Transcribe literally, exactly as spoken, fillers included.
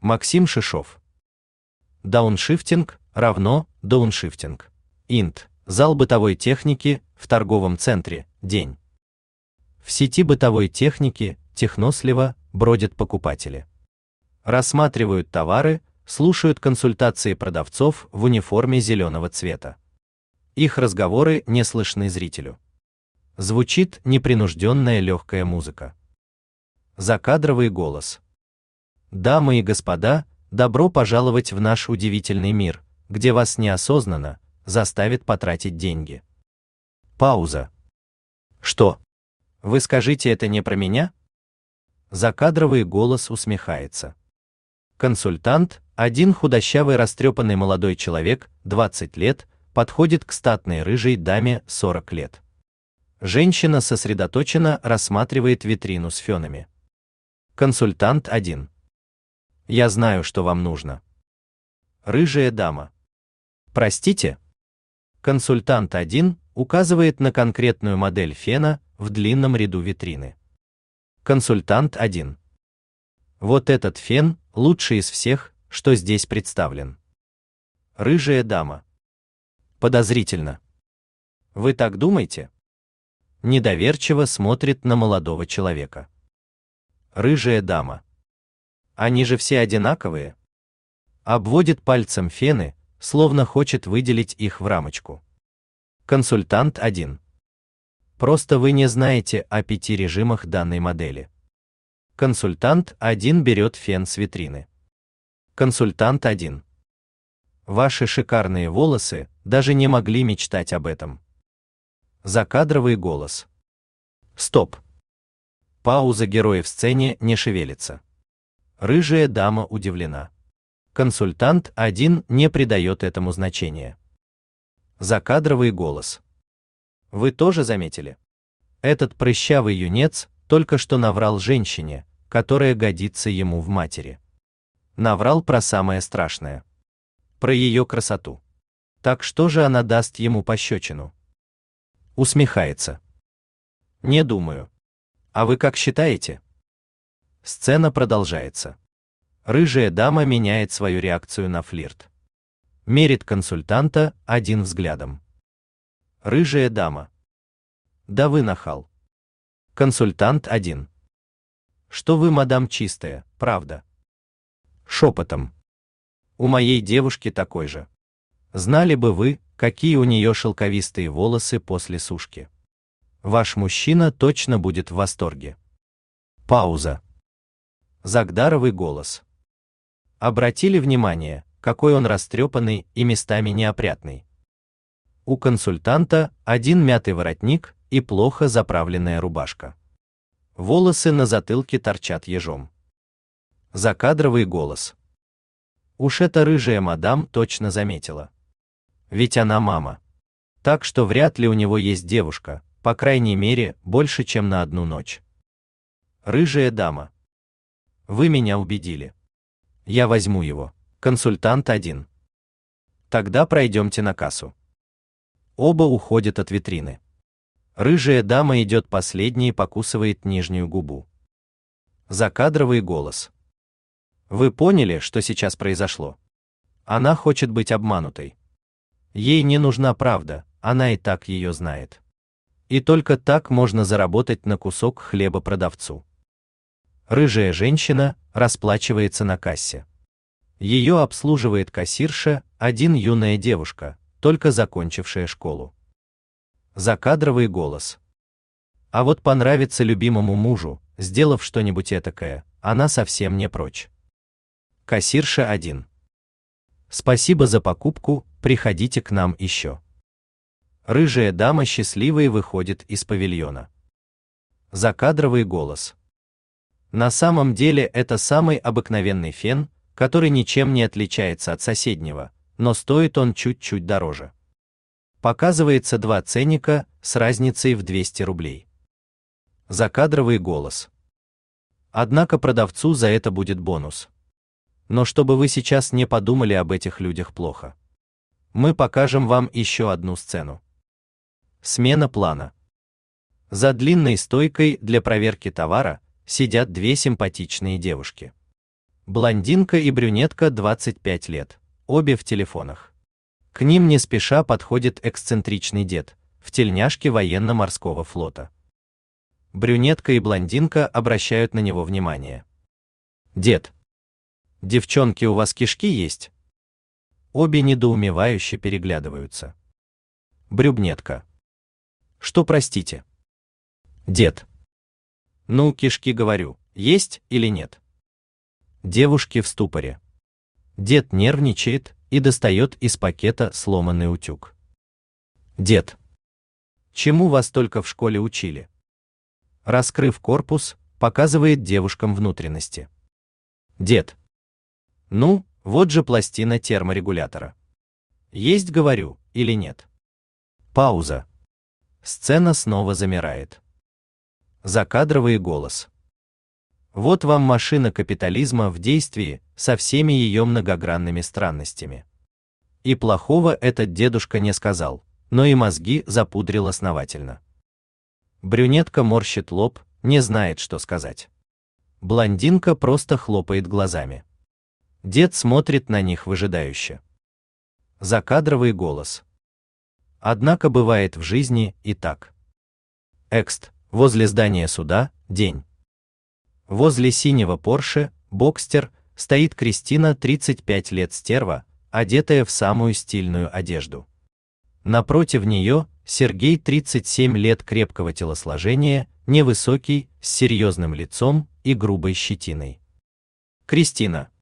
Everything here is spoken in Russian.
Максим Шишов. Дауншифтинг равно дауншифтинг. Инт. Зал бытовой техники в торговом центре. День. В сети бытовой техники Технослива бродят покупатели. Рассматривают товары, слушают консультации продавцов в униформе зеленого цвета. Их разговоры не слышны зрителю. Звучит непринужденная легкая музыка. Закадровый голос. Дамы и господа, добро пожаловать в наш удивительный мир, где вас неосознанно заставит потратить деньги. Пауза. Что? Вы скажите, это не про меня? Закадровый голос усмехается. Консультант, один худощавый растрепанный молодой человек, двадцать лет, подходит к статной рыжей даме сорок лет. Женщина сосредоточенно рассматривает витрину с фенами. Консультант один. Я знаю, что вам нужно. Рыжая дама. Простите? Консультант один указывает на конкретную модель фена в длинном ряду витрины. Консультант один. Вот этот фен лучший из всех, что здесь представлен. Рыжая дама. Подозрительно. Вы так думаете? Недоверчиво смотрит на молодого человека. Рыжая дама. Они же все одинаковые. Обводит пальцем фены, словно хочет выделить их в рамочку. Консультант один. Просто вы не знаете о пяти режимах данной модели. Консультант один берет фен с витрины. Консультант один. Ваши шикарные волосы даже не могли мечтать об этом. Закадровый голос. Стоп. Пауза, герой в сцене не шевелится. Рыжая дама удивлена. Консультант один не придает этому значения. Закадровый голос. Вы тоже заметили? Этот прыщавый юнец только что наврал женщине, которая годится ему в матери. Наврал про самое страшное. Про ее красоту. Так что же она даст ему пощечину? Усмехается. Не думаю. А вы как считаете? Сцена продолжается. Рыжая дама меняет свою реакцию на флирт. Мерит консультанта один взглядом. Рыжая дама. Да вы нахал. Консультант один. Что вы, мадам, чистая, правда? Шепотом. У моей девушки такой же. Знали бы вы, какие у нее шелковистые волосы после сушки. Ваш мужчина точно будет в восторге. Пауза. Загдаровый голос. Обратили внимание, какой он растрепанный и местами неопрятный? У консультанта один мятый воротник и плохо заправленная рубашка. Волосы на затылке торчат ежом. Закадровый голос. Уж эта рыжая мадам точно заметила. Ведь она мама. Так что вряд ли у него есть девушка, по крайней мере, больше, чем на одну ночь. Рыжая дама. Вы меня убедили. Я возьму его. Консультант один. Тогда пройдемте на кассу. Оба уходят от витрины. Рыжая дама идет последней и покусывает нижнюю губу. Закадровый голос. Вы поняли, что сейчас произошло? Она хочет быть обманутой. Ей не нужна правда, она и так ее знает. И только так можно заработать на кусок хлеба продавцу. Рыжая женщина расплачивается на кассе. Ее обслуживает кассирша, один юная девушка, только закончившая школу. Закадровый голос. А вот понравится любимому мужу, сделав что-нибудь этакое, она совсем не прочь. Кассирша один. Спасибо за покупку, приходите к нам еще. Рыжая дама счастливой выходит из павильона. Закадровый голос. На самом деле это самый обыкновенный фен, который ничем не отличается от соседнего, но стоит он чуть-чуть дороже. Показывается два ценника с разницей в двести рублей. Закадровый голос. Однако продавцу за это будет бонус. Но чтобы вы сейчас не подумали об этих людях плохо. Мы покажем вам еще одну сцену. Смена плана. За длинной стойкой для проверки товара сидят две симпатичные девушки. Блондинка и брюнетка двадцать пять лет, обе в телефонах. К ним не спеша подходит эксцентричный дед в тельняшке военно-морского флота. Брюнетка и блондинка обращают на него внимание. Дед: девчонки, у вас кишки есть? Обе недоумевающе переглядываются. Брюнетка: что, простите? Дед: ну, кишки, говорю, есть или нет? Девушки в ступоре. Дед нервничает и достает из пакета сломанный утюг. Дед: чему вас только в школе учили? Раскрыв корпус, показывает девушкам внутренности. Дед: ну, вот же пластина терморегулятора. Есть, говорю, или нет? Пауза. Сцена снова замирает. Закадровый голос. Вот вам машина капитализма в действии со всеми ее многогранными странностями. И плохого этот дедушка не сказал, но и мозги запудрил основательно. Брюнетка морщит лоб, не знает, что сказать. Блондинка просто хлопает глазами. Дед смотрит на них выжидающе. Закадровый голос. Однако бывает в жизни и так. Экст. Возле здания суда, день. Возле синего Порше, Бокстер, стоит Кристина, тридцать пять лет, стерва, одетая в самую стильную одежду. Напротив нее Сергей, тридцать семь лет, крепкого телосложения, невысокий, с серьезным лицом и грубой щетиной. Кристина: